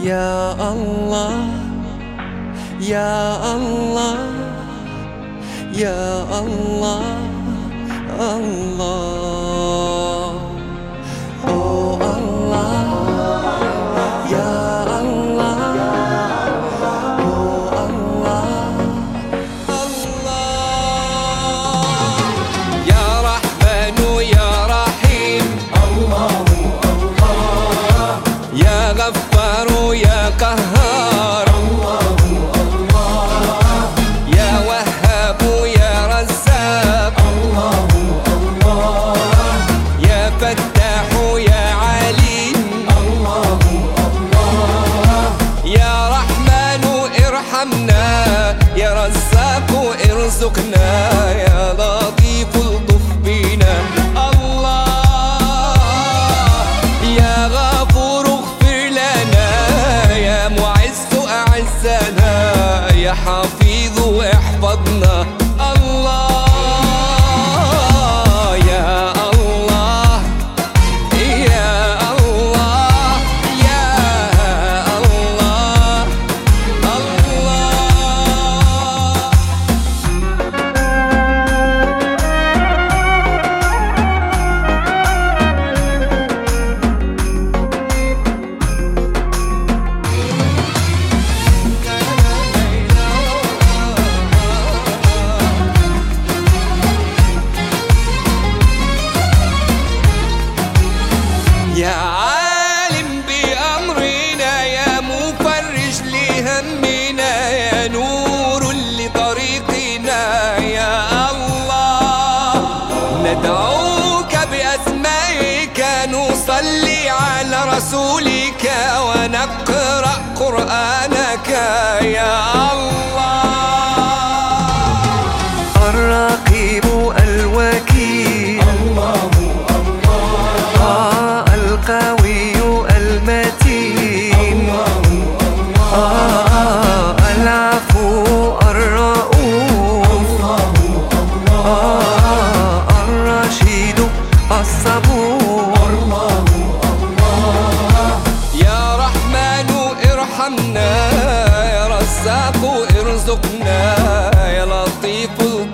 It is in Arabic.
يا الله يا الله يا الله الله oh Allah يا الله oh Allah الله يا رحمن يا رحيم الله الله يا غفار يا قهار الله الله يا وهاب يا رزاق الله الله يا فتاح يا عليم الله الله يا رحمن ارحمنا يا رزاق ارزقنا يا لطيف الطف بنا الله يا غفور اغفر لنا يا معز اعزنا يا حفيظ احفظنا الله يا الله يا الله يا الله الله يا عالم بأمرنا يا مفرج لهمنا يا نور لطريقنا يا الله ندعوك بأسمائك نصلي على رسولك ونقرأ قرآنك يا الله الرقيب الوكيل الله القوي المتين العفو الرؤوف الرشيد الصبور يا رحمن ارحمنا يا رزاق ارزقنا يا لطيف